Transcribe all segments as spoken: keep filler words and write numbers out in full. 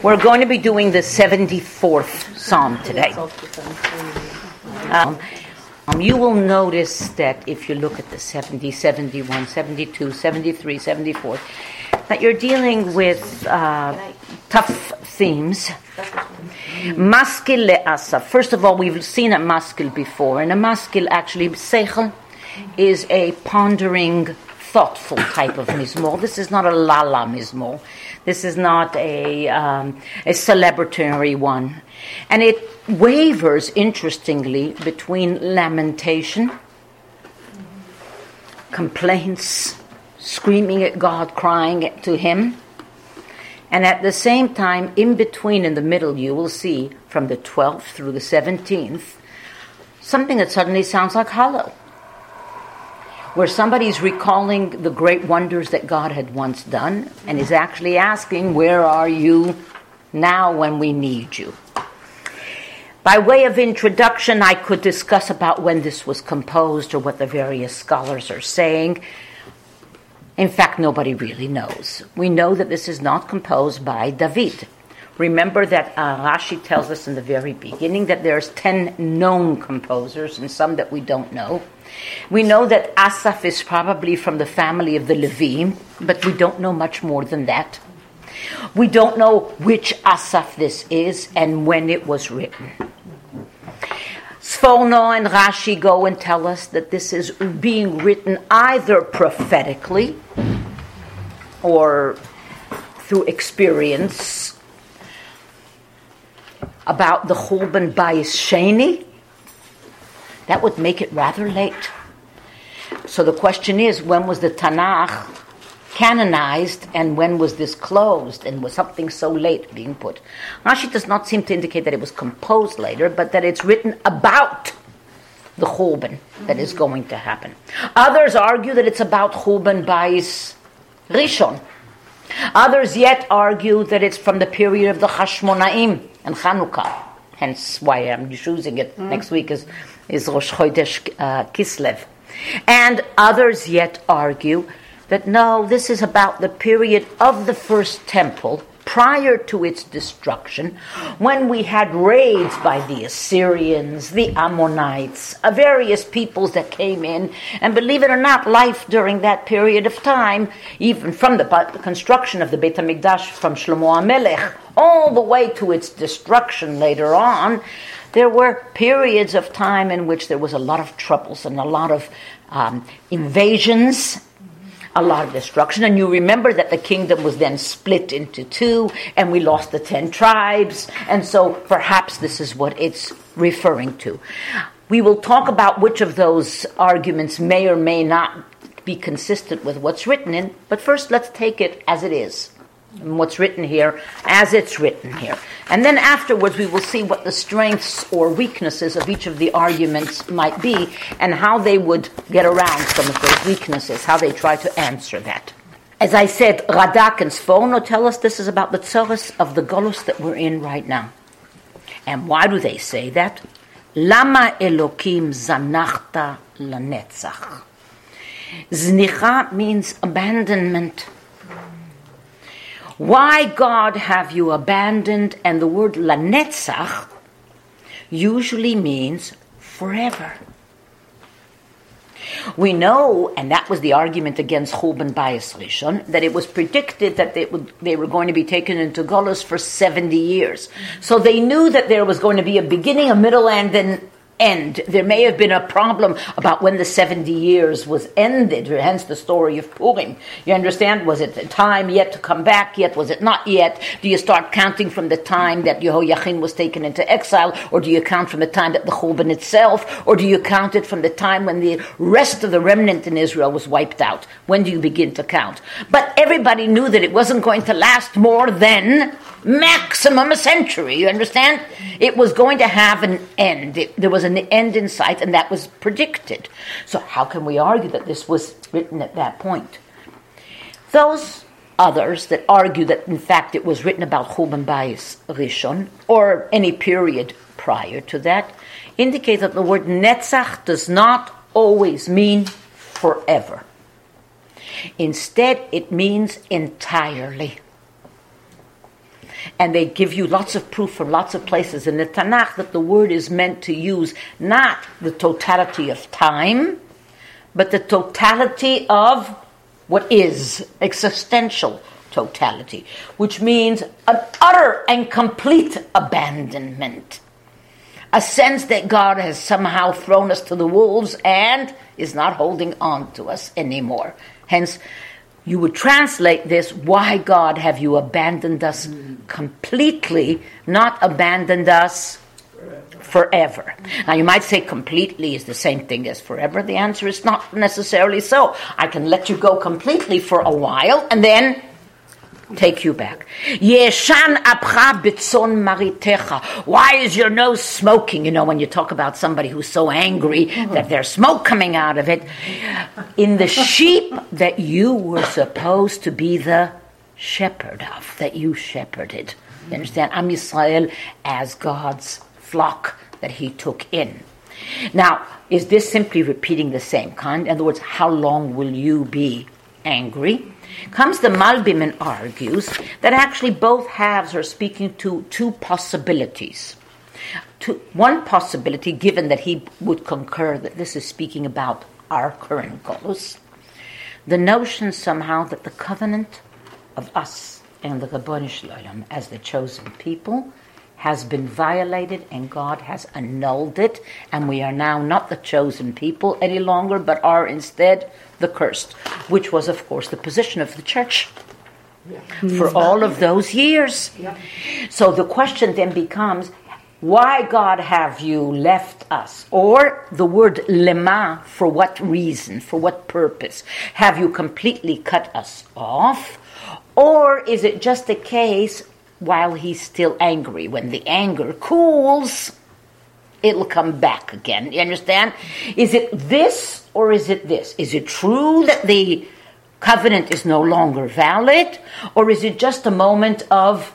We're going to be doing the seventy-fourth Psalm today. Um, um, you will notice that if you look at the seventy, seventy-one, seventy-two, seventy-three, seventy-four, that you're dealing with uh, tough themes. Maskil le'asaf. First of all, we've seen a maskil before, and a maskil actually, seichel, is a pondering, thoughtful type of mizmor. This is not a lala mizmor. This is not a um, a celebratory one. And it wavers, interestingly, between lamentation, complaints, screaming at God, crying to Him, and at the same time, in between, in the middle, you will see, from the twelfth through the seventeenth, something that suddenly sounds like Hallel, where somebody's recalling the great wonders that God had once done and is actually asking, where are you now when we need you? By way of introduction, I could discuss about when this was composed or what the various scholars are saying. In fact, nobody really knows. We know that this is not composed by David. Remember that uh, Rashi tells us in the very beginning that there's ten known composers and some that we don't know. We know that Asaph is probably from the family of the Levim, but we don't know much more than that. We don't know which Asaph this is and when it was written. Sforno and Rashi go and tell us that this is being written either prophetically or through experience about the Churban Bayis Sheni. That would make it rather late. So the question is, when was the Tanakh canonized and when was this closed, and was something so late being put? Rashi does not seem to indicate that it was composed later, but that it's written about the Churban that is going to happen. Others argue that it's about Churban Bayis Rishon. Others yet argue that it's from the period of the Hashmonaim and Chanukah. Hence why I'm choosing it. Mm. Next week is, is Rosh Chodesh uh, Kislev. And others yet argue that no, this is about the period of the first temple prior to its destruction, when we had raids by the Assyrians, the Ammonites, uh, various peoples that came in, and believe it or not, life during that period of time, even from the, the construction of the Beit HaMikdash from Shlomo HaMelech, all the way to its destruction later on, there were periods of time in which there was a lot of troubles and a lot of um, invasions, a lot of destruction. And you remember that the kingdom was then split into two, and we lost the ten tribes, and so perhaps this is what it's referring to. We will talk about which of those arguments may or may not be consistent with what's written in, but first let's take it as it is, and what's written here as it's written here. And then afterwards we will see what the strengths or weaknesses of each of the arguments might be and how they would get around some of those weaknesses, how they try to answer that. As I said, Radak and Sforno tell us this is about the tzoros of the Golus that we're in right now. And why do they say that? Lama Elokim zanachta lanetzach. Znicha means abandonment. Why, God, have you abandoned? And the word lanetzach usually means forever. We know, and that was the argument against Churban Bayis Rishon, that it was predicted that they, would, they were going to be taken into Golus for seventy years. So they knew that there was going to be a beginning, a middle, and an end. There may have been a problem about when the seventy years was ended, hence the story of Purim. You understand? Was it time yet to come back yet? Was it not yet? Do you start counting from the time that Yehoiachin was taken into exile, or do you count from the time that the Churban itself, or do you count it from the time when the rest of the remnant in Israel was wiped out? When do you begin to count? But everybody knew that it wasn't going to last more than maximum a century, you understand? It was going to have an end. It, there was an end in sight, and that was predicted. So how can we argue that this was written at that point? Those others that argue that in fact it was written about Churban Bayis Rishon, or any period prior to that, indicate that the word netzach does not always mean forever. Instead, it means entirely. And they give you lots of proof from lots of places in the Tanakh that the word is meant to use not the totality of time, but the totality of what is, existential totality, which means an utter and complete abandonment. A sense that God has somehow thrown us to the wolves and is not holding on to us anymore. Hence, you would translate this, why, God, have you abandoned us completely, not abandoned us forever? Now, you might say completely is the same thing as forever. The answer is not necessarily so. I can let you go completely for a while and then take you back. Yeshan apcha bitzon maritecha. Why is your nose smoking? You know, when you talk about somebody who's so angry that there's smoke coming out of it. In the sheep that you were supposed to be the shepherd of, that you shepherded. You understand? Am Yisrael as God's flock that he took in. Now, is this simply repeating the same kind? In other words, how long will you be angry? Comes the Malbim and argues that actually both halves are speaking to two possibilities. To, one possibility, given that he would concur that this is speaking about our current goals, the notion somehow that the covenant of us and the Ribono Shel Olam as the chosen people has been violated and God has annulled it, and we are now not the chosen people any longer, but are instead the cursed, which was, of course, the position of the church yeah. for all of those years. Yeah. So the question then becomes, why, God, have you left us? Or the word lema, for what reason, for what purpose? Have you completely cut us off? Or is it just a case while he's still angry? When the anger cools, it'll come back again. You understand? Is it this or is it this? Is it true that the covenant is no longer valid, or is it just a moment of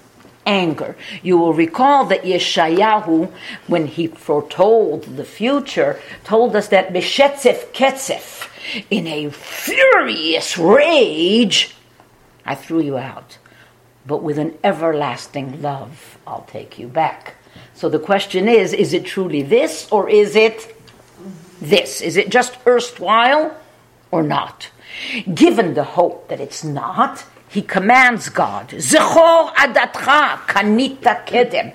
anger? You will recall that Yeshayahu, when he foretold the future, told us that Beshetzef Ketzef, in a furious rage, I threw you out, but with an everlasting love, I'll take you back. So the question is, is it truly this, or is it this? Is it just erstwhile or not? Given the hope that it's not, he commands God, Zechor adatcha kanita kedem.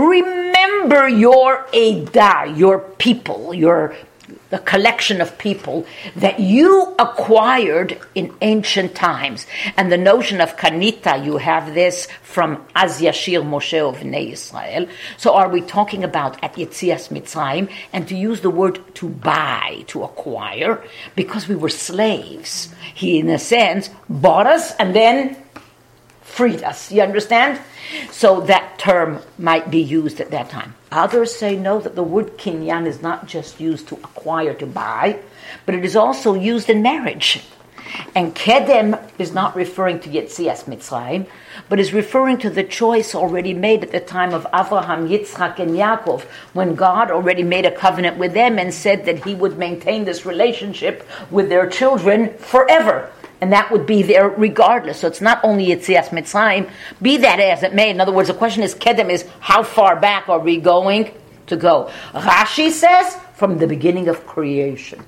Remember your Edah, your people, your the collection of people that you acquired in ancient times. And the notion of kanita, you have this from Az Yashir Moshe of Bnei Yisrael. So are we talking about at Yetzias Mitzrayim, and to use the word to buy, to acquire, because we were slaves. He, in a sense, bought us and then freed us. You understand? So that term might be used at that time. Others say no, that the word kinyan is not just used to acquire, to buy, but it is also used in marriage. And kedem is not referring to Yetzias Mitzrayim, but is referring to the choice already made at the time of Avraham, Yitzchak, and Yaakov, when God already made a covenant with them and said that he would maintain this relationship with their children forever. And that would be there regardless. So it's not only Yetzias Mitzrayim, be that as it may. In other words, the question is, kedem is, how far back are we going to go? Rashi says, from the beginning of creation.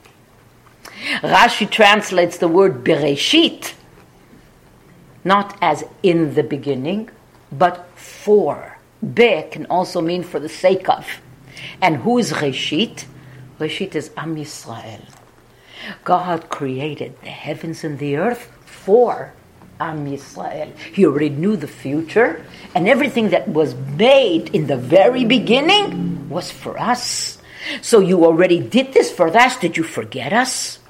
Rashi translates the word bereshit, not as in the beginning, but for. Be can also mean for the sake of. And who is Reshit? Reshit is Am Yisrael. God created the heavens and the earth for Am Yisrael. He already knew the future, and everything that was made in the very beginning was for us. So you already did this for us. Did you forget us?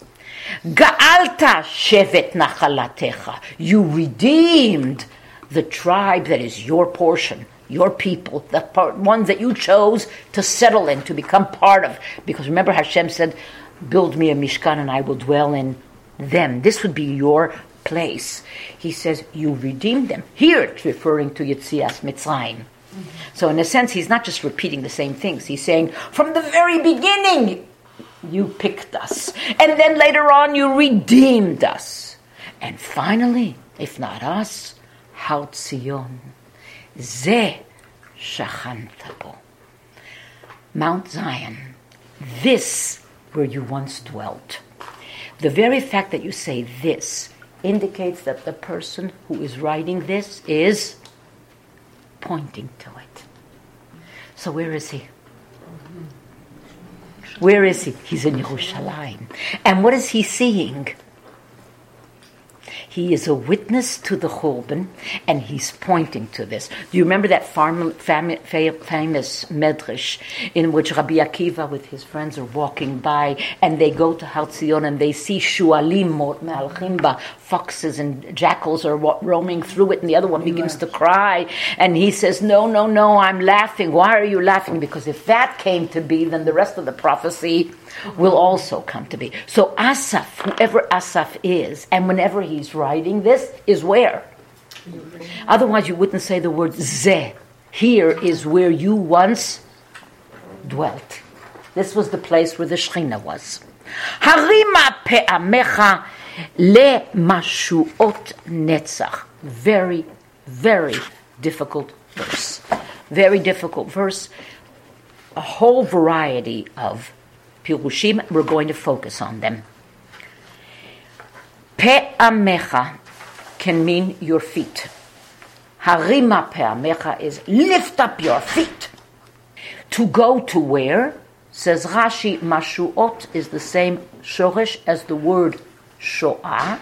Ga'alta shevet nachalatecha. You redeemed the tribe that is your portion, your people, the part, ones that you chose to settle in, to become part of. Because remember, Hashem said, build me a mishkan and I will dwell in them. This would be your place. He says, you redeemed them. Here it's referring to Yetzias Mitzrayim. Mm-hmm. So in a sense, he's not just repeating the same things. He's saying, from the very beginning, you picked us. And then later on, you redeemed us. And finally, if not us, Har Tzion, Ze shachanta bo. Mount Zion, this where you once dwelt. The very fact that you say this indicates that the person who is writing this is pointing to it. So where is he? Where is he? He's in Yerushalayim. And what is he seeing? He is a witness to the Churban, and he's pointing to this. Do you remember that fam- fam- famous medrash in which Rabbi Akiva with his friends are walking by, and they go to Har Zion, and they see shualim me'alchim, foxes and jackals are roaming through it, and the other one begins to cry, and he says, no, no, no, I'm laughing. Why are you laughing? Because if that came to be, then the rest of the prophecy will also come to be. So Asaph, whoever Asaph is, and whenever he's writing this, is where? Otherwise you wouldn't say the word Zeh. Here is where you once dwelt. This was the place where the Shekhinah was. Harima pe'amecha le mashuot netzach. Very, very difficult verse. Very difficult verse. A whole variety of Pirushim, we're going to focus on them. Pe'amecha can mean your feet. Harima pe'amecha is lift up your feet. To go to where? Says Rashi, mashuot is the same shoresh as the word shoah,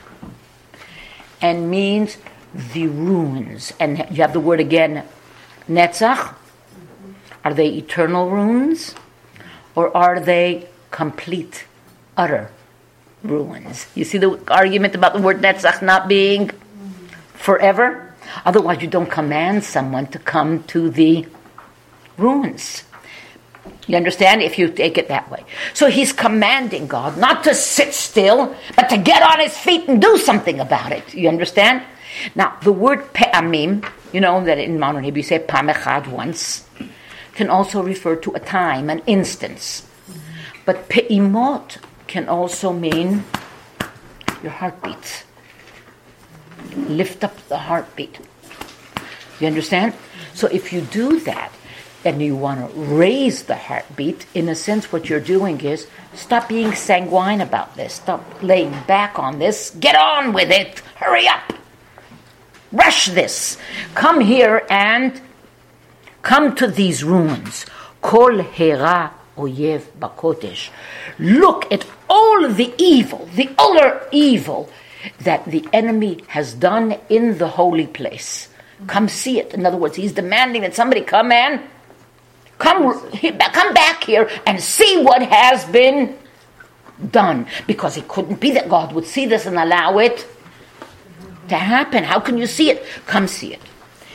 and means the ruins. And you have the word again, netzach. Are they eternal ruins? Or are they complete, utter ruins? You see the argument about the word netzach not being forever? Otherwise you don't command someone to come to the ruins. You understand? If you take it that way. So he's commanding God not to sit still, but to get on his feet and do something about it. You understand? Now, the word pe'amim, you know that in modern Hebrew you say pam echad, once, can also refer to a time, an instance. But pe'imot can also mean your heartbeat. Lift up the heartbeat. You understand? So if you do that, and you want to raise the heartbeat, in a sense what you're doing is stop being sanguine about this. Stop laying back on this. Get on with it. Hurry up. Rush this. Come here and come to these ruins. Kol hera oyev bakodesh. Look at all of the evil, the utter evil that the enemy has done in the holy place. Come see it. In other words, he's demanding that somebody come and come, come back here and see what has been done. Because it couldn't be that God would see this and allow it to happen. How can you see it? Come see it.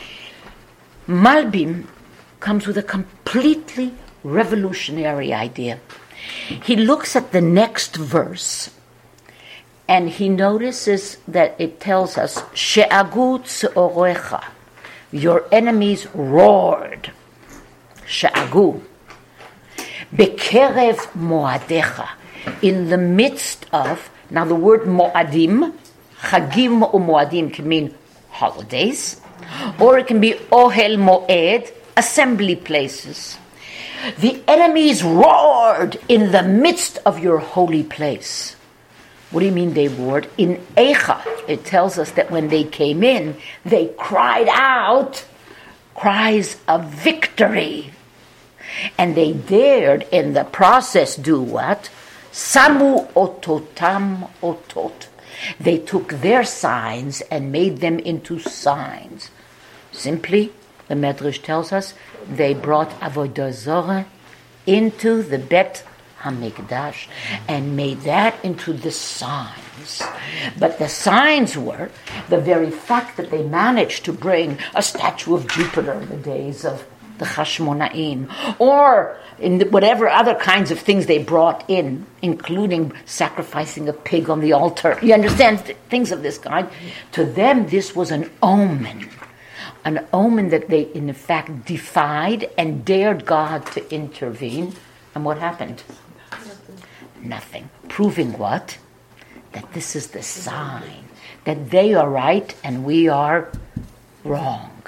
Malbim comes with a completely revolutionary idea. He looks at the next verse and he notices that it tells us, She'agu tz'orecha, your enemies roared. She'agu. Bekerev moadecha, in the midst of, now the word moadim, chagim or moadim can mean holidays, or it can be ohel moed, assembly places. The enemies roared in the midst of your holy place. What do you mean they roared? In Eicha, it tells us that when they came in, they cried out cries of victory. And they dared in the process do what? Samu ototam otot. They took their signs and made them into signs. Simply, the Medrash tells us, they brought Avodah Zorah into the Bet HaMikdash and made that into the signs. But the signs were the very fact that they managed to bring a statue of Jupiter in the days of the Hashmonaim, or in the, whatever other kinds of things they brought in, including sacrificing a pig on the altar. You understand? Things of this kind. To them, this was an omen. An omen that they, in fact, defied and dared God to intervene. And what happened? Nothing. Nothing. Proving what? That this is the sign. That they are right and we are wrong.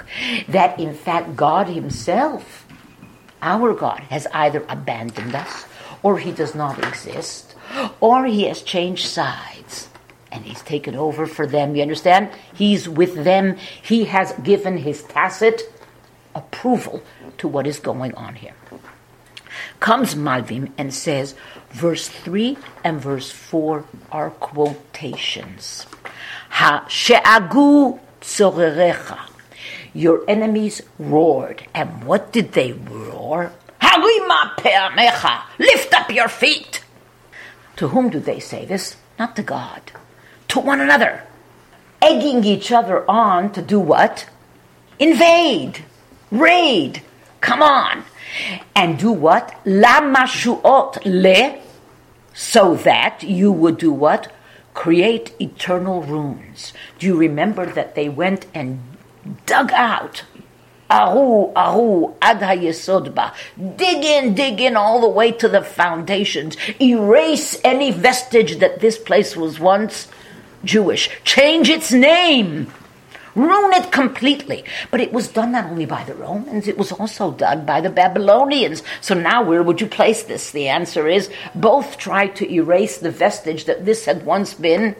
that in fact God himself, our God, has either abandoned us, or he does not exist, or he has changed sides and he's taken over for them. You understand? He's with them. He has given his tacit approval to what is going on here. Comes Malbim and says, verse three and verse four are quotations. Ha she'agu tzorerecha. Your enemies roared. And what did they roar? Harima pe'amecha. Lift up your feet. To whom do they say this? Not to God. To one another. Egging each other on to do what? Invade. Raid. Come on. And do what? La mashuot le. So that you would do what? Create eternal runes. Do you remember that they went and dug out Aru, Aru, Ad HaYesodba. Dig in, dig in all the way to the foundations. Erase any vestige that this place was once Jewish. Change its name. Ruin it completely. But it was done not only by the Romans, it was also done by the Babylonians. So now where would you place this? The answer is both tried to erase the vestige that this had once been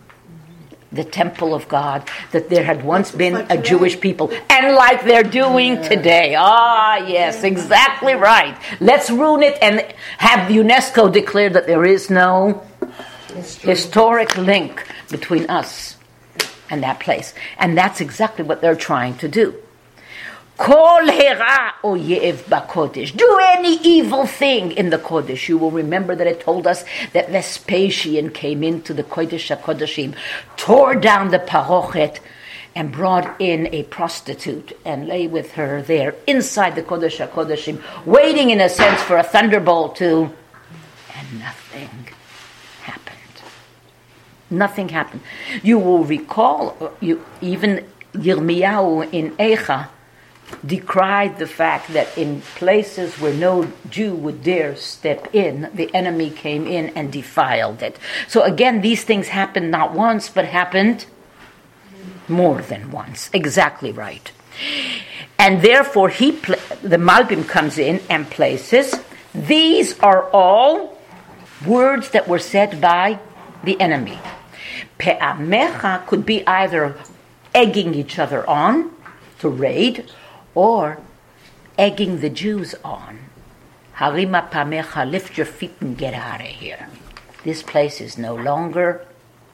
the temple of God, that there had once been a Jewish people, and like they're doing today. Ah, yes, exactly right. Let's ruin it and have UNESCO declare that there is no historic link between us and that place. And that's exactly what they're trying to do. Kol hera oyev bakodesh. Do any evil thing in the Kodesh. You will remember that it told us that Vespasian came into the Kodesh HaKodeshim, tore down the parochet, and brought in a prostitute and lay with her there inside the Kodesh HaKodeshim, waiting in a sense for a thunderbolt to... And nothing happened. Nothing happened. You will recall, you, even Yirmiyahu in Eicha decried the fact that in places where no Jew would dare step in, the enemy came in and defiled it. So again, these things happened not once, but happened more than once. Exactly right. And therefore, he pl- the Malbim comes in and places, these are all words that were said by the enemy. Pe'amecha could be either egging each other on to raid, or egging the Jews on. Harima pamecha, lift your feet and get out of here. This place is no longer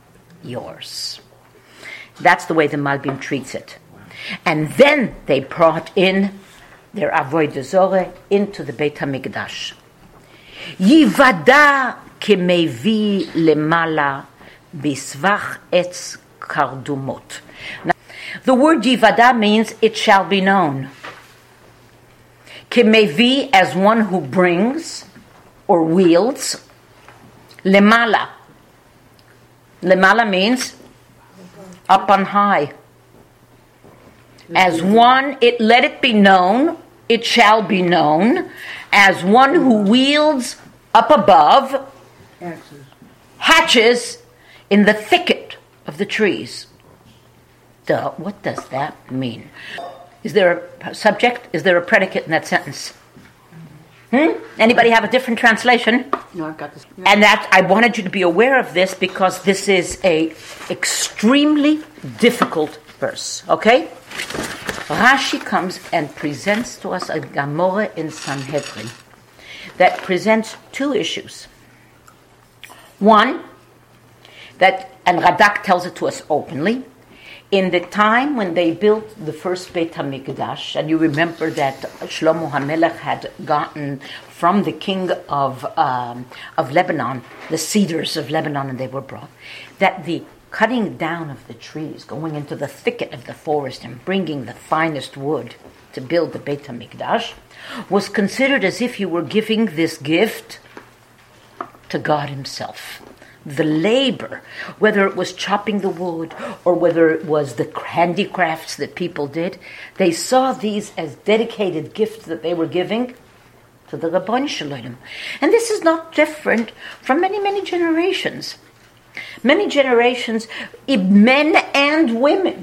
yours. That's the way the Malbim treats it. And then they brought in their avodah zorah into the Beit HaMikdash. Yivada kemevi lemala bisvach etz kardumot. The word yivada means it shall be known. Kemevi, as one who brings or wields. Lemala. Lemala means up on high. As one, it let it be known, it shall be known, as one who wields up above hatches in the thicket of the trees. Duh, what does that mean? Is there a subject? Is there a predicate in that sentence? Hmm? Anybody have a different translation? No, I've got this. No. And that I wanted you to be aware of this because this is a extremely difficult verse. Okay? Rashi comes and presents to us a Gemara in Sanhedrin that presents two issues. One, that, and Radak tells it to us openly, in the time when they built the first Beit HaMikdash, and you remember that Shlomo HaMelech had gotten from the king of um, of Lebanon, the cedars of Lebanon, and they were brought, that the cutting down of the trees, going into the thicket of the forest and bringing the finest wood to build the Beit HaMikdash, was considered as if you were giving this gift to God himself. The labor, whether it was chopping the wood or whether it was the handicrafts that people did, they saw these as dedicated gifts that they were giving to the Rabban Shalom. And this is not different from many, many generations. Many generations, men and women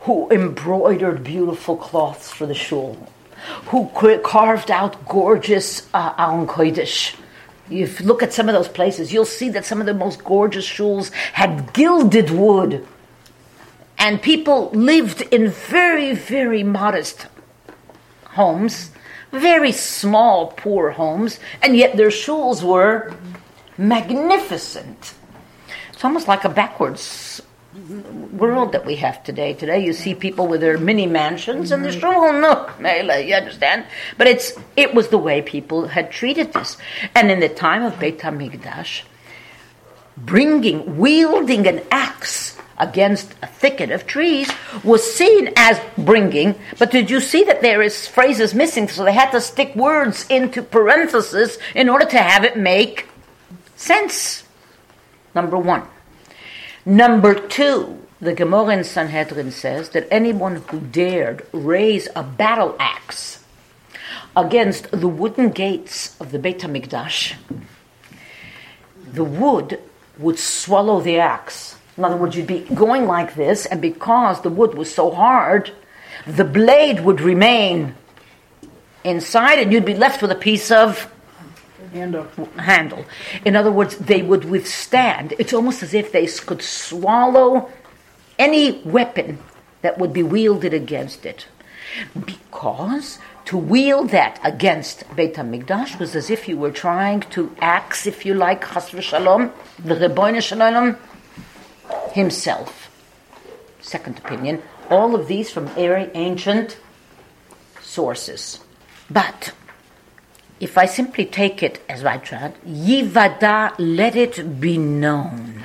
who embroidered beautiful cloths for the shul, who carved out gorgeous uh, Aron Kodesh. If you look at some of those places, you'll see that some of the most gorgeous shuls had gilded wood. And people lived in very, very modest homes, very small, poor homes, and yet their shuls were magnificent. It's almost like a backwards world that we have today. Today you see people with their mini mansions and the shul, no, you understand? But it's it was the way people had treated this. And in the time of Beit HaMikdash, bringing, wielding an axe against a thicket of trees was seen as bringing, but did you see that there is phrases missing, so they had to stick words into parentheses in order to have it make sense. Number one. Number two, the Gemara in Sanhedrin says that anyone who dared raise a battle axe against the wooden gates of the Beit HaMikdash, the wood would swallow the axe. In other words, you'd be going like this, and because the wood was so hard, the blade would remain inside, and you'd be left with a piece of handle. handle. In other words, they would withstand. It's almost as if they could swallow any weapon that would be wielded against it. Because to wield that against Beit HaMikdash was as if you were trying to axe, if you like, Chas v'Shalom, the Rebbeinu Shalom himself. Second opinion, all of these from very ancient sources. But if I simply take it as I tried, Yivada, let it be known.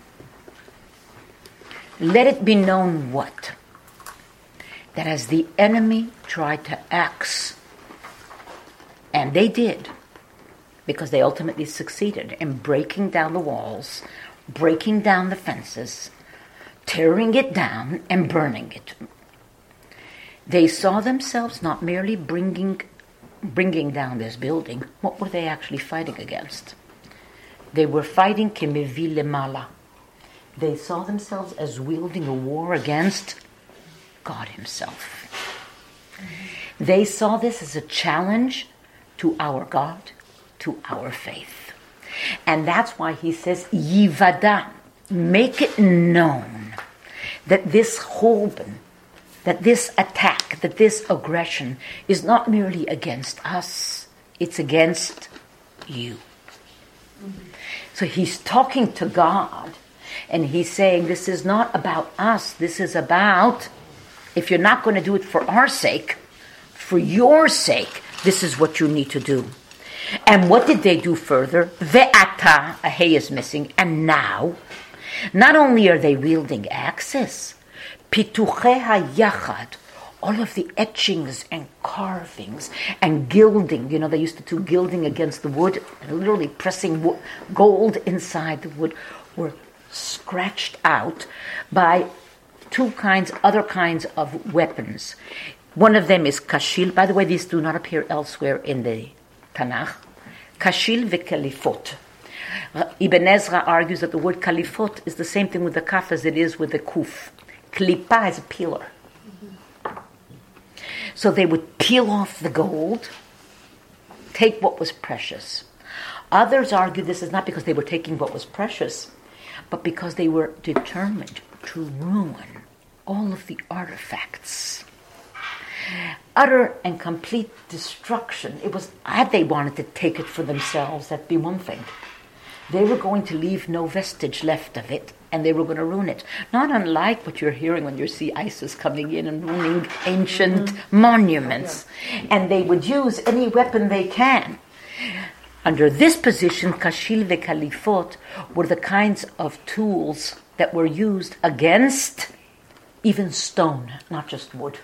Let it be known what? That as the enemy tried to axe, and they did, because they ultimately succeeded in breaking down the walls, breaking down the fences, tearing it down, and burning it. They saw themselves not merely bringing bringing down this building. What were they actually fighting against? They were fighting Kemevi Lemala. They saw themselves as wielding a war against God himself. They saw this as a challenge to our God, to our faith. And that's why he says, Yivada, make it known that this Churban, that this attack, that this aggression is not merely against us, it's against you. Mm-hmm. So he's talking to God, and he's saying, this is not about us, this is about, if you're not going to do it for our sake, for your sake, this is what you need to do. And what did they do further? Ve'ata, a hay is missing, and now, not only are they wielding axes, Pituchei hayachad, all of the etchings and carvings and gilding, you know, they used to do gilding against the wood, literally pressing wo- gold inside the wood, were scratched out by two kinds, other kinds of weapons. One of them is kashil. By the way, these do not appear elsewhere in the Tanakh. Kashil ve'kalifot. Ibn Ezra argues that the word kalifot is the same thing with the kaf as it is with the kuf. Klipa is a peeler. Mm-hmm. So they would peel off the gold, take what was precious. Others argue this is not because they were taking what was precious, but because they were determined to ruin all of the artifacts. Utter and complete destruction. It was, had they wanted to take it for themselves, that'd be one thing. They were going to leave no vestige left of it, and they were going to ruin it. Not unlike what you're hearing when you see ISIS coming in and ruining ancient mm-hmm. monuments. Yeah. And they would use any weapon they can. Under this position, kashil ve'kalifot were the kinds of tools that were used against even stone, not just wood.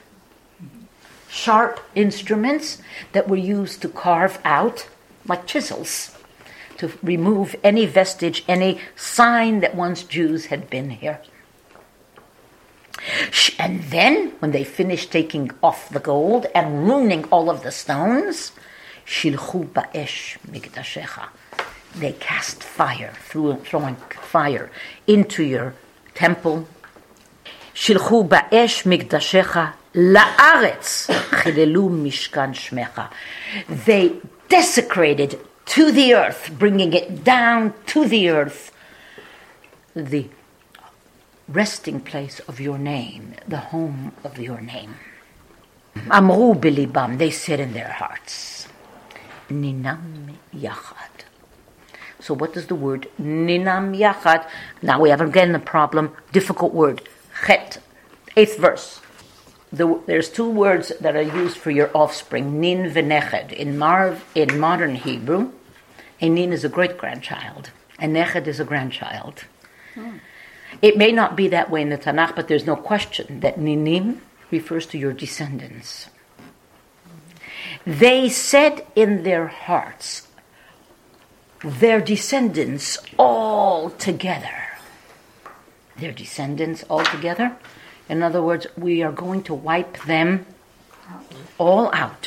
Sharp instruments that were used to carve out, like chisels, to remove any vestige, any sign that once Jews had been here. And then, when they finished taking off the gold and ruining all of the stones, shilchu ba'esh mikdashecha, they cast fire, through, throwing fire into your temple. Shilchu ba'esh mikdashecha la'aretz chilelu mishkan shmecha. They desecrated to the earth, bringing it down to the earth, the resting place of your name, the home of your name. Amru bilibam, they said in their hearts, Ninam yachad. So what does the word Ninam yachad? Now we have again a problem, difficult word. Chet, eighth verse. The, there's two words that are used for your offspring, nin v'neched. In, Marv, in modern Hebrew, a nin is a great-grandchild, and neched is a grandchild. Hmm. It may not be that way in the Tanakh, but there's no question that ninim refers to your descendants. They said in their hearts, their descendants all together. Their descendants all together? In other words, we are going to wipe them all out.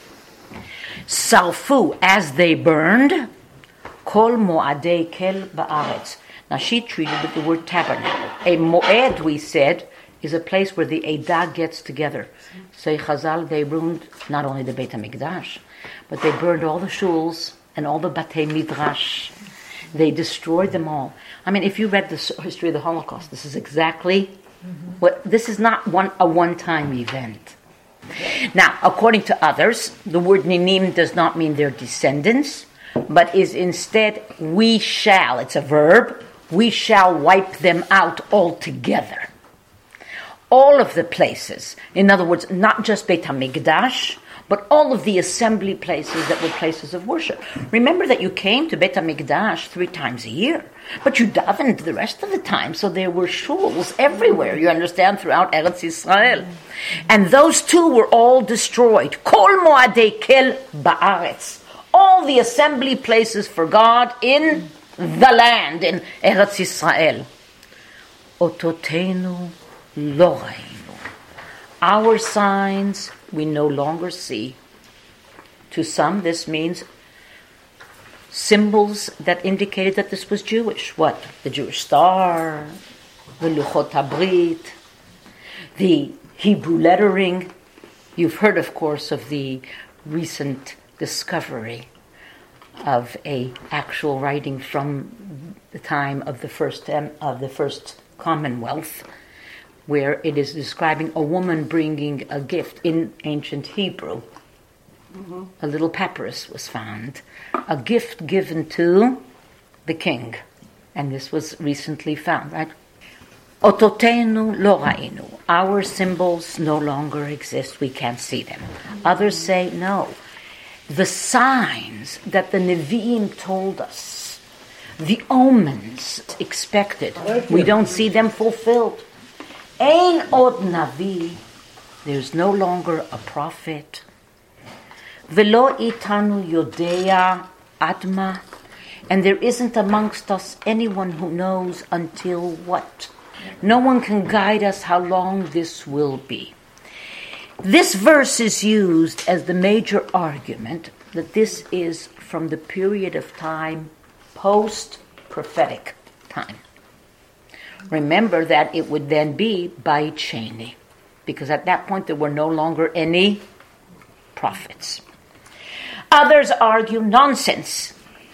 Salfu, as they burned, kol mo'adei kel ba'aretz. Now she treated with the word tabernacle. A mo'ed, we said, is a place where the Eidah gets together. Say Chazal, they ruined not only the Beit HaMikdash, but they burned all the shuls and all the Batei Midrash. They destroyed them all. I mean, if you read the history of the Holocaust, this is exactly mm-hmm. what, this is not one a one-time event. Now, according to others, the word ninim does not mean their descendants, but is instead, we shall, it's a verb, we shall wipe them out altogether. All of the places, in other words, not just Beit HaMikdash, but all of the assembly places that were places of worship. Remember that you came to Beit HaMikdash three times a year, but you davened the rest of the time, so there were shuls everywhere, you understand, throughout Eretz Yisrael. And those two were all destroyed. Kol mo'adei kel ba'aretz. All the assembly places for God in the land, in Eretz Yisrael. Ototenu lo rainu. Our signs we no longer see. To some, this means symbols that indicated that this was Jewish. What? The Jewish star, the Luchot HaBrit, the Hebrew lettering. You've heard, of course, of the recent discovery of a actual writing from the time of the first of the first Commonwealth, where it is describing a woman bringing a gift in ancient Hebrew. Mm-hmm. A little papyrus was found, a gift given to the king, and this was recently found, right? Ototenu lo rainu. Our symbols no longer exist, we can't see them. Mm-hmm. Others say no. The signs that the Nevi'im told us, the omens expected, we don't see them fulfilled. Ein od navi, there's no longer a prophet. Velo itanu yodea adma, and there isn't amongst us anyone who knows until what. No one can guide us how long this will be. This verse is used as the major argument that this is from the period of time post-prophetic time. Remember that it would then be Beit Sheni, because at that point there were no longer any prophets. Others argue nonsense.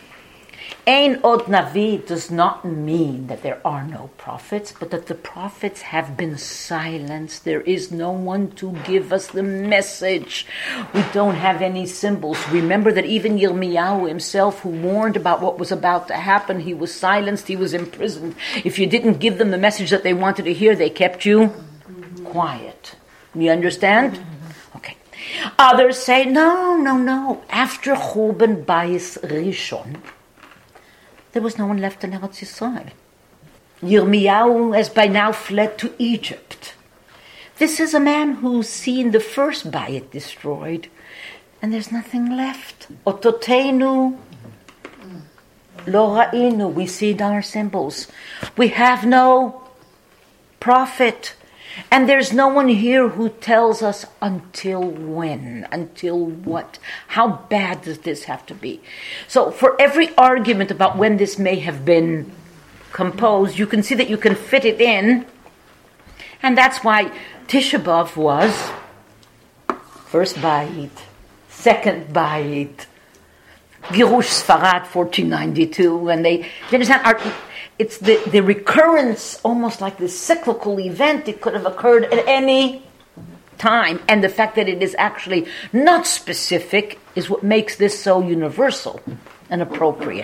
Ein od navi does not mean that there are no prophets, but that the prophets have been silenced. There is no one to give us the message. We don't have any symbols. Remember that even Yirmiyahu himself, who warned about what was about to happen, he was silenced, he was imprisoned. If you didn't give them the message that they wanted to hear, they kept you quiet. You understand? Okay. Others say, no, no, no. After Churban Bayis Rishon, there was no one left in Eretz Yisrael. Yirmiyahu has by now fled to Egypt. This is a man who's seen the first Bayit destroyed, and there's nothing left. Ototenu lo ra'inu, we see in our symbols. We have no prophet. And there's no one here who tells us until when, until what. How bad does this have to be? So for every argument about when this may have been composed, you can see that you can fit it in And that's why Tisha B'Av was first Bayit, second Bayit, Girush Sfarad, fourteen ninety-two, and they, you understand, our, it's the, the recurrence, almost like this cyclical event. It could have occurred at any time, and the fact that it is actually not specific is what makes this so universal and appropriate.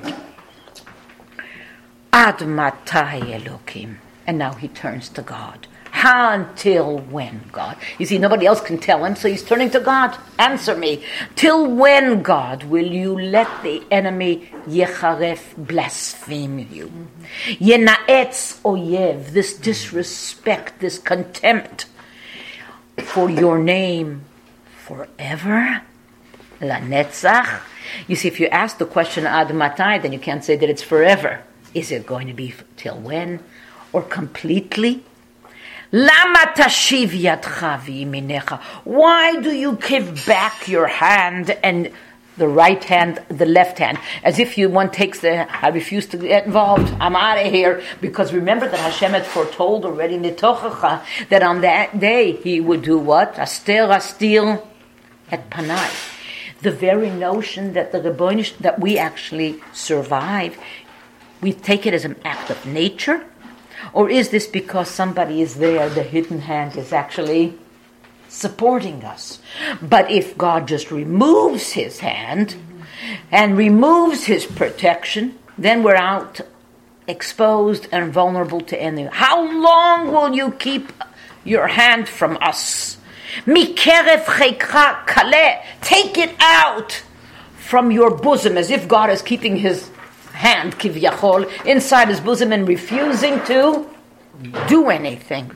Ad matai Elokim. And now he turns to God. How until when, God? You see, nobody else can tell him, so he's turning to God. Answer me. Till when, God, will you let the enemy Yecharef blaspheme you? Yenaetz oyev, this disrespect, this contempt for your name forever? Lanetzach? You see, if you ask the question ad matai, then you can't say that it's forever. Is it going to be till when? Or completely? Lama tashiv yadcha v'yiminecha. Why do you give back your hand and the right hand, the left hand? As if you one takes the, I refuse to get involved, I'm out of here. Because remember that Hashem had foretold already nitochacha that on that day he would do what? Aster astil et panai. The very notion that the Rebbeinu, that we actually survive, we take it as an act of nature. Or is this because somebody is there, the hidden hand is actually supporting us? But if God just removes his hand and removes his protection, then we're out exposed and vulnerable to anything. How long will you keep your hand from us? Mikeref chekra kale, take it out from your bosom, as if God is keeping his hand, kivyachol, inside his bosom and refusing to do anything.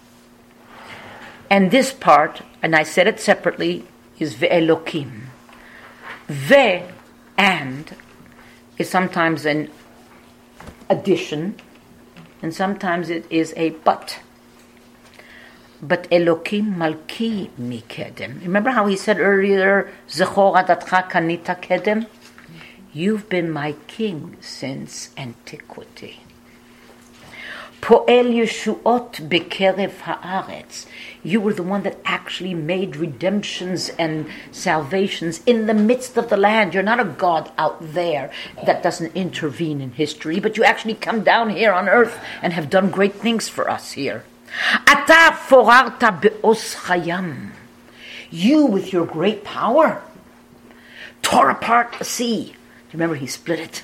And this part, and I said it separately, is ve'elokim. Ve, and, is sometimes an addition, and sometimes it is a but. But Elokim malki mi kedem. Remember how he said earlier, Zechor adatcha kanita kedem? You've been my king since antiquity. Poel Yeshuot bekerev haaretz. You were the one that actually made redemptions and salvations in the midst of the land. You're not a God out there that doesn't intervene in history, but you actually come down here on earth and have done great things for us here. Ata forarta be'os chayam. You, with your great power, tore apart the sea. Remember, he split it.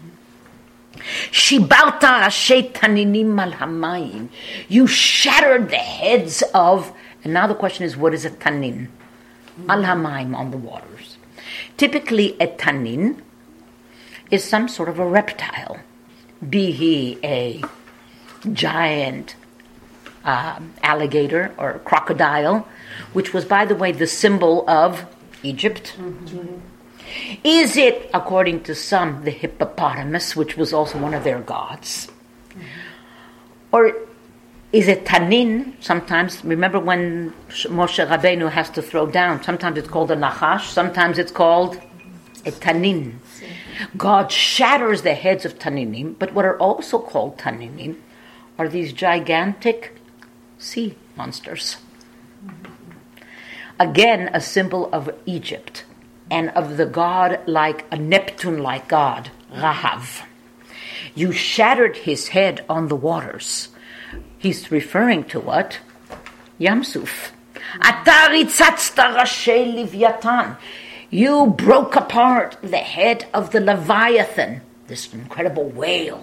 Shibarta rashe taninim al hamayim. You shattered the heads of, and now the question is, what is a tanin? Al hamayim, on the waters. Typically, a tanin is some sort of a reptile, be he a giant uh, alligator or crocodile, which was, by the way, the symbol of Egypt. Mm-hmm. Is it, according to some, the hippopotamus, which was also one of their gods? Mm-hmm. Or is it tanin? Sometimes, remember when Moshe Rabbeinu has to throw down, sometimes it's called a nachash, sometimes it's called a tanin. God shatters the heads of taninim, but what are also called taninim are these gigantic sea monsters. Mm-hmm. Again, a symbol of Egypt. And of the god like a Neptune-like god, Rahav. You shattered his head on the waters. He's referring to what? Yamsuf. Atari tzatzta rashe Livyatan. You broke apart the head of the Leviathan, this incredible whale.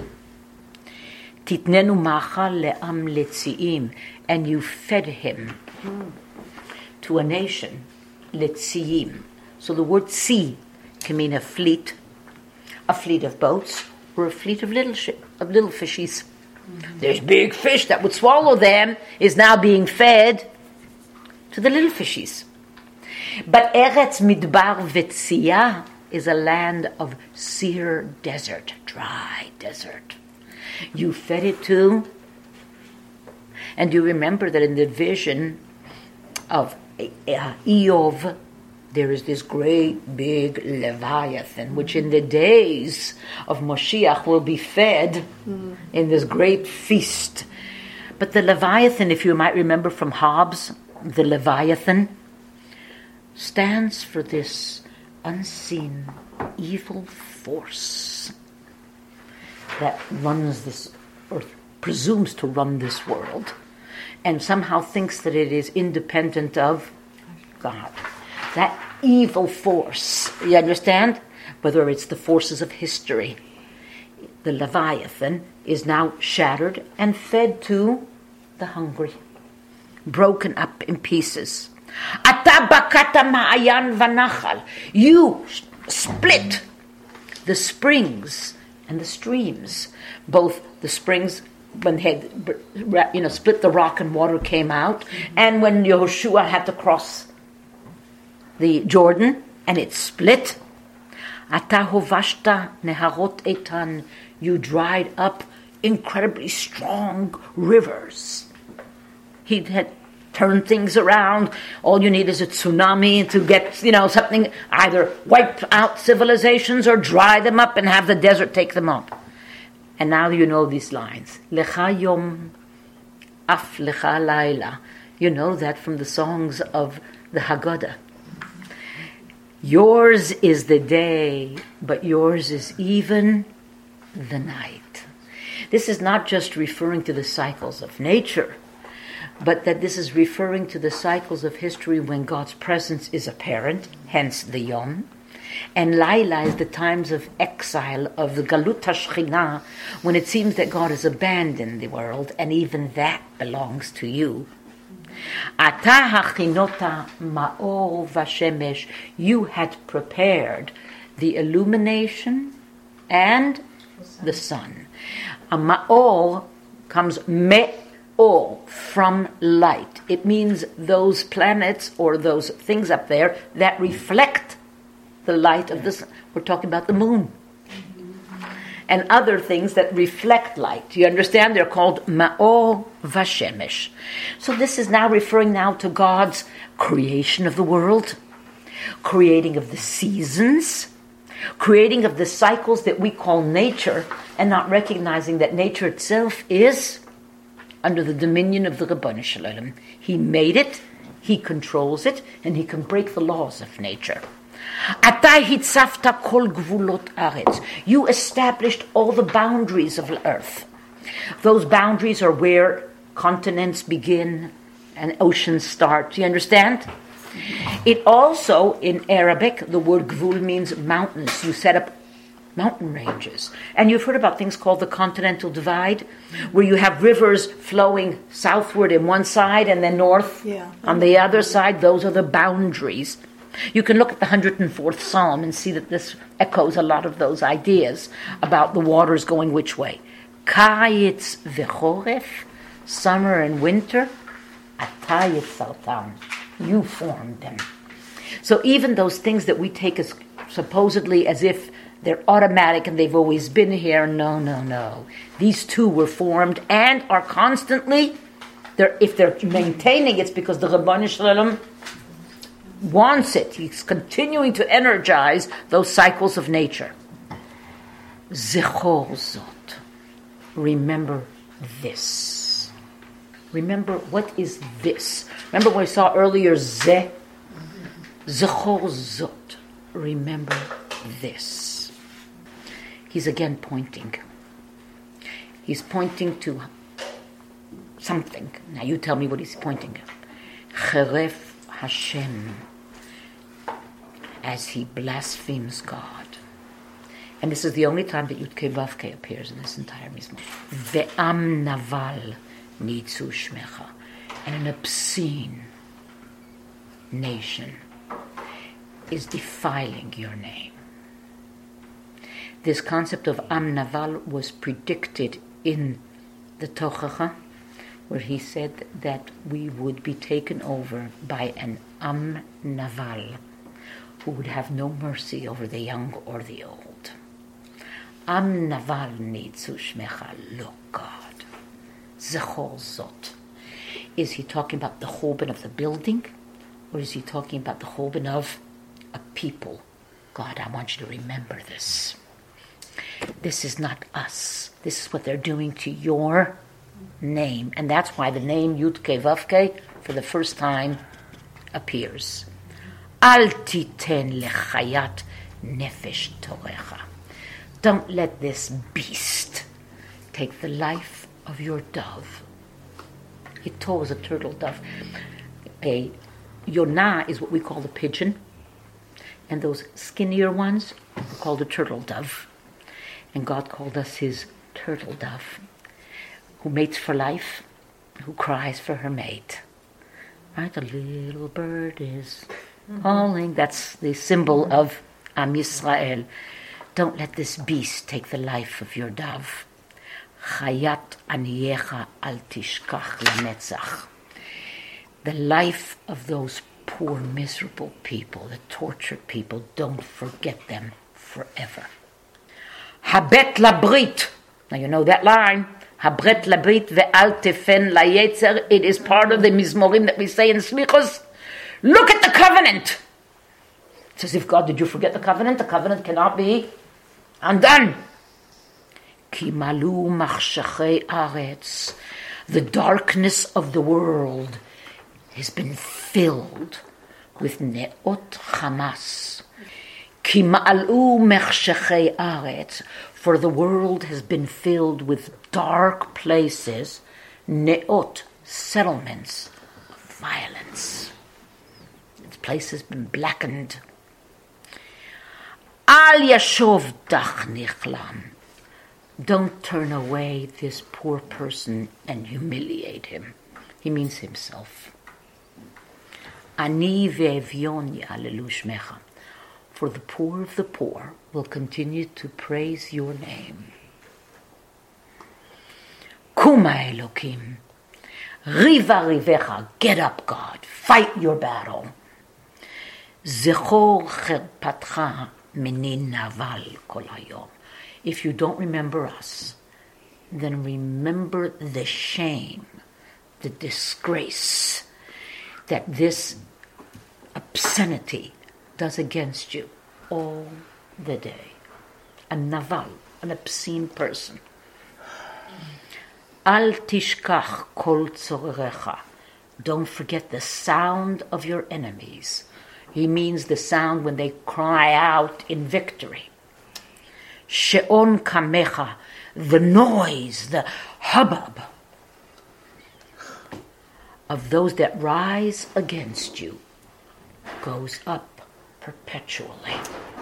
Titnenu macha le'am letziim. And you fed him to a nation, letziim. So the word sea can mean a fleet, a fleet of boats, or a fleet of little ship, of little fishies. Mm-hmm. There's big fish that would swallow them, is now being fed to the little fishies. But Eretz Midbar Vetzia is a land of sear desert, dry desert. You fed it to, and you remember that in the vision of uh, Eov, there is this great big Leviathan, which in the days of Moshiach will be fed mm. in this great feast. But the Leviathan, if you might remember from Hobbes, the Leviathan stands for this unseen evil force that runs this, or presumes to run this world, and somehow thinks that it is independent of God. That evil force, you understand? Whether it's the forces of history, the Leviathan is now shattered and fed to the hungry, broken up in pieces. Ata bakata ma'ayan vanachal. You split the springs and the streams. Both the springs, when they had, you know, split the rock and water came out, and when Yehoshua had to cross the Jordan and it split. Ata hovashta neharot etan. You dried up incredibly strong rivers. He had turned things around. All you need is a tsunami to get, you know, something, either wipe out civilizations or dry them up and have the desert take them up. And now you know these lines. Lecha yom, af lecha laila. You know that from the songs of the Haggadah. Yours is the day, but yours is even the night. This is not just referring to the cycles of nature, but that this is referring to the cycles of history when God's presence is apparent, hence the Yom. And Laila is the times of exile, of the Galut HaShekhinah, when it seems that God has abandoned the world, and even that belongs to you. Ata hachinota ma'or v'shemesh. You had prepared the illumination and the sun. A ma'or comes me'or, from light. It means those planets or those things up there that reflect the light of the sun. We're talking about the moon. And other things that reflect light. You understand? They're called ma'or v'shemesh. So this is now referring now to God's creation of the world, creating of the seasons, creating of the cycles that we call nature, and not recognizing that nature itself is under the dominion of the Ribono Shel Olam. He made it, he controls it, and he can break the laws of nature. You established all the boundaries of the earth. Those boundaries are where continents begin and oceans start. Do you understand? It also, in Arabic, the word gvul means mountains. You set up mountain ranges. And you've heard about things called the Continental Divide, where you have rivers flowing southward in one side and then north yeah. on the other side. Those are the boundaries. You can look at the one hundred fourth Psalm and see that this echoes a lot of those ideas about the waters going which way. Kayitz v'choref, summer and winter, ata yitzartam, you formed them. So even those things that we take as supposedly as if they're automatic and they've always been here, no, no, no. These two were formed and are constantly, they're, if they're maintaining, it's because the Ribono Shel Olam wants it. He's continuing to energize those cycles of nature. Zechor zot. Remember this. Remember, what is this? Remember when we saw earlier Ze? Zechor zot. Remember this. He's again pointing. He's pointing to something. Now you tell me what he's pointing at. Cheref Hashem. As he blasphemes God. And this is the only time that Yud-Kei Vav-Kei appears in this entire Mizmor. Ve'am naval nitzu shmecha. And an obscene nation is defiling your name. This concept of Am Naval was predicted in the Tochacha, where he said that we would be taken over by an Am Naval, who would have no mercy over the young or the old. Am Naval nitzu shmecha, look God. Zechor zot. Is he talking about the churban of the building, or is he talking about the churban of a people? God, I want you to remember this. This is not us. This is what they're doing to your name. And that's why the name Yud-Kei Vav-Kei for the first time appears. Al titen lechayat nefesh torecha. Don't let this beast take the life of your dove. Ito is a turtle dove. A yonah is what we call the pigeon, and those skinnier ones are called a turtle dove. And God called us his turtle dove, who mates for life, who cries for her mate. Right? The little bird is calling. That's the symbol of Am Yisrael. Don't let this beast take the life of your dove. Chayat aniyecha al tishkach lenetzach. The life of those poor, miserable people, the tortured people, don't forget them forever. Habet labrit. Now you know that line. Habret labrit ve'al tefen layetzer. It is part of the mizmorim that we say in Slichos. Look at the covenant. It's as if, God, did you forget the covenant? The covenant cannot be undone. Ki malu machshachei aretz. The darkness of the world has been filled with neot chamas. Ki ma'alu machshachei aretz. For the world has been filled with dark places, neot, settlements of violence. Its place has been blackened. Al yashov dach nichlam. Don't turn away this poor person and humiliate him. He means himself. Ani ve'evion ya'alelu shmecha. For the poor of the poor will continue to praise your name. Kuma Elokim. Riva rivecha. Get up, God. Fight your battle. Zechor cherpatcha minin naval kol hayom. If you don't remember us, then remember the shame, the disgrace that this obscenity does against you all the day. A naval, an obscene person. Al tishkach kol tzorerecha. Don't forget the sound of your enemies. He means the sound when they cry out in victory. She'on kamecha, the noise, the hubbub of those that rise against you goes up perpetually.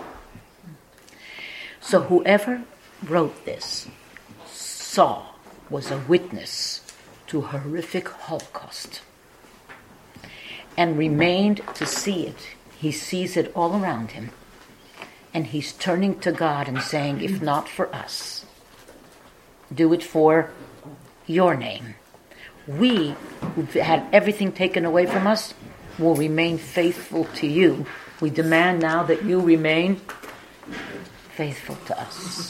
So whoever wrote this saw, was a witness to a horrific Holocaust and remained to see it. He sees it all around him. And he's turning to God and saying, if not for us, do it for your name. We, who've had everything taken away from us, will remain faithful to you. We demand now that you remain faithful to us.